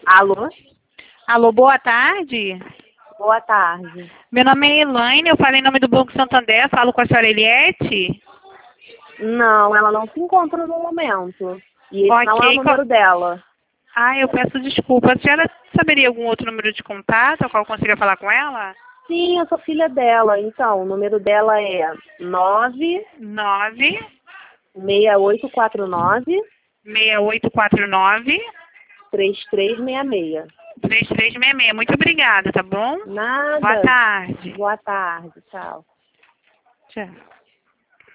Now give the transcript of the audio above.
Alô? Alô, boa tarde. Boa tarde. Meu nome é Elaine, eu falo em nome do Banco Santander, falo com a senhora Eliette. Não, ela não se encontra no momento. E esse não é o Ok, número dela. eu peço desculpa. A senhora saberia algum outro número de contato, ao qual eu consiga falar com ela? Sim, eu sou filha dela. Então, o número dela é 9 96849 6849 3366. 3366. Muito obrigada, tá bom? Boa Nada. tarde. Boa tarde. Tchau. Tchau.